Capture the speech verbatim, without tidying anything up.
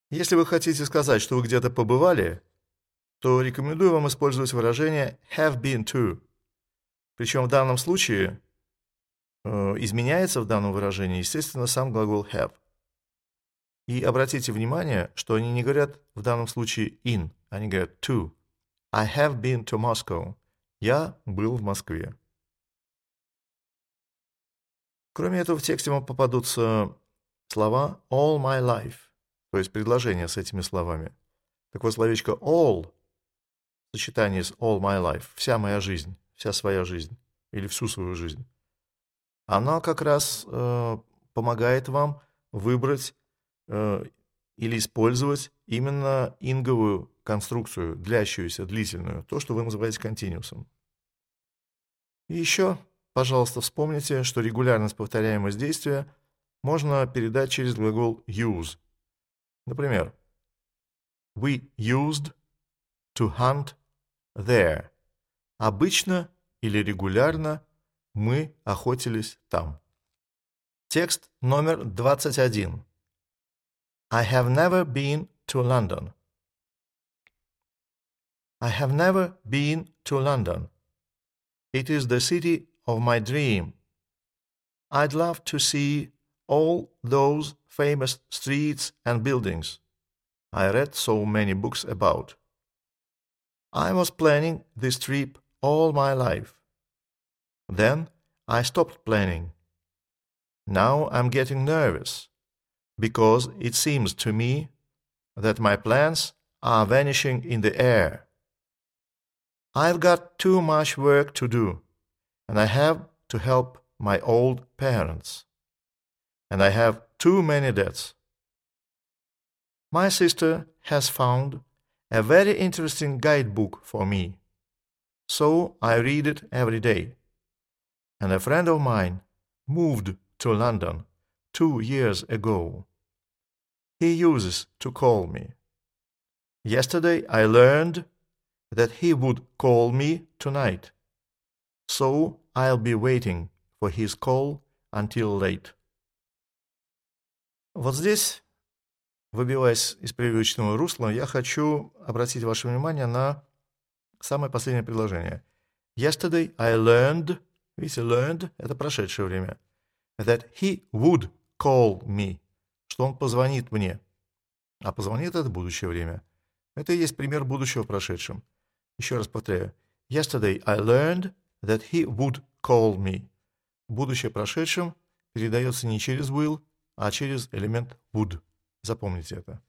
Если вы хотите сказать, что вы где-то побывали, то рекомендую вам использовать выражение have been to. Причем в данном случае э, изменяется в данном выражении, естественно, сам глагол have. И обратите внимание, что они не говорят в данном случае in, они говорят to. I have been to Moscow. Я был в Москве. Кроме этого, в тексте вам попадутся слова all my life, то есть предложения с этими словами. Так вот, словечко all в сочетании с all my life, вся моя жизнь, вся своя жизнь или всю свою жизнь, оно как раз э, помогает вам выбрать э, или использовать именно инговую конструкцию, длящуюся, длительную, то, что вы называете континуусом. И еще, пожалуйста, вспомните, что регулярность повторяемость действия можно передать через глагол use. Например, we used to hunt there. Обычно или регулярно мы охотились там. Текст номер двадцать один. I have never been to London. I have never been to London. It is the city of my dream. I'd love to see all those famous streets and buildings I read so many books about. I was planning this trip all my life. Then I stopped planning. Now I'm getting nervous because it seems to me that my plans are vanishing in the air. I've got too much work to do, and I have to help my old parents. And I have too many debts. My sister has found a very interesting guidebook for me, so I read it every day. And a friend of mine moved to London two years ago. He uses to call me. Yesterday I learned that he would call me tonight, so I'll be waiting for his call until late. Вот здесь, выбиваясь из привычного русла, я хочу обратить ваше внимание на самое последнее предложение. Yesterday I learned, видите, learned – это прошедшее время, that he would call me, что он позвонит мне. А позвонит – это будущее время. Это и есть пример будущего в прошедшем. Еще раз повторяю. Yesterday I learned that he would call me. Будущее прошедшем передается не через will, а через элемент would. Запомните это.